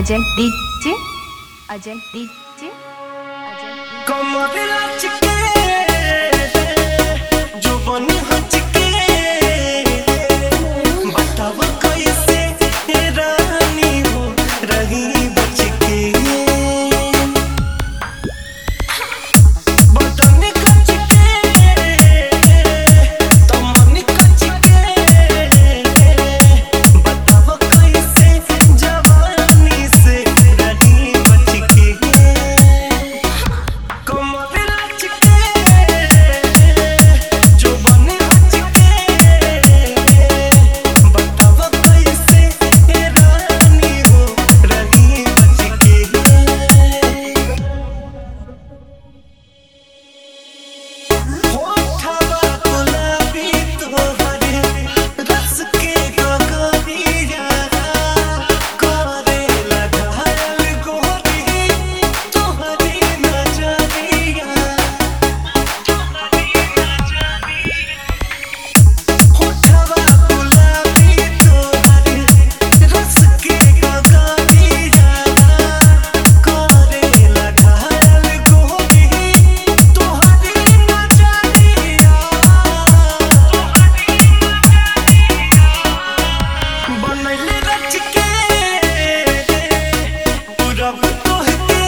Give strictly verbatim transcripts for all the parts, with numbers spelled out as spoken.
Ajay DJ Ajay DJ कमर लचके जो बन हचके बताव कैसे रानी हो रही बचके बदन कचके तमन कचके बताव कैसे जवानी से रही बचके कमर लचके जो बन हचके बताव कैसे रानी हो रही बचके होठवा गुलाबी तोहर रस के गगरिया करे लगाल गोरी तोहरी नजरिया होठवा गुलाबी तोहर रस के गगरिया करे लगाल गोरी तोहरी नजरिया बनैले रचके पूरब तोहके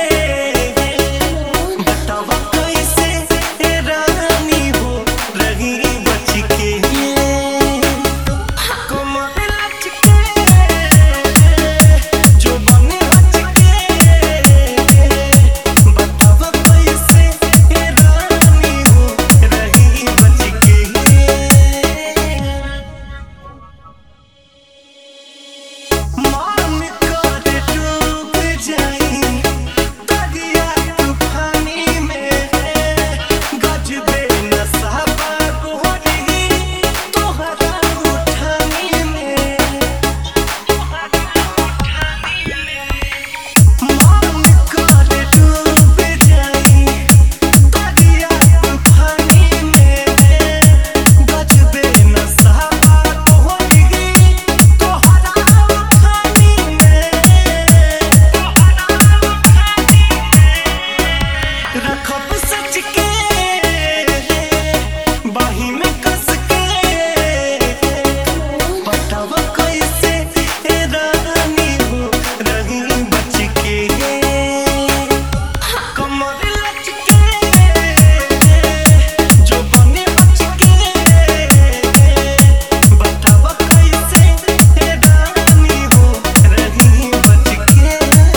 बताव कैसे रानी हो रही बचके कमर लचके जो बन हचके बताव कैसे रानी हो रही बचके मान कर डूब जाई दरिया तूफानी में गजबे नशा गोरी तोहरा उठानी में मान कर डूब जाई दरिया तूफानी में गजबे नशा गोरी तोहरा उठानी में रखब सच के बाही में कस के बताव कैसे रानी हो रही बचके कमर लचके जो बने बचके बताव कैसे रानी हो रही बचके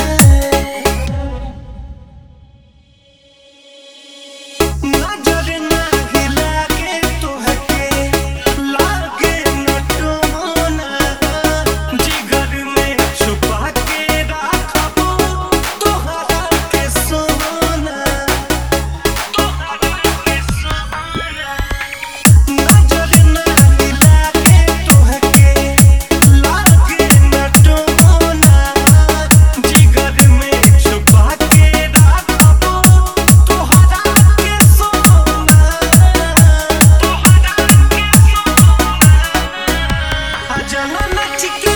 नजर नाही लागे तोहके लागे न टोना जिगर में छुपा के राखब तोहरा के सोना नजर नाही लागे तोहके लागे न टोना जिगर में छुपा के राखब तोहरा के सोना अजना नचके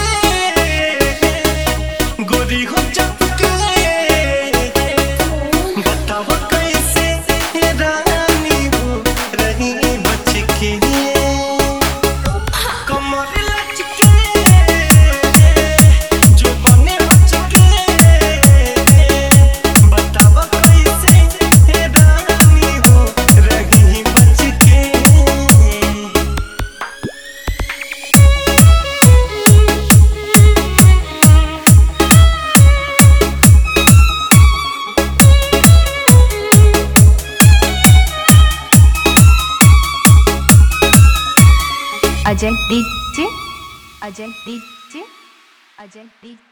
गोरी हो चपके बताव कैसे रानी हो रही बचके कमर लचके जो बने हचके बताव कैसे रानी हो रही बचके Ajay DJ Ajay DJ Ajay DJ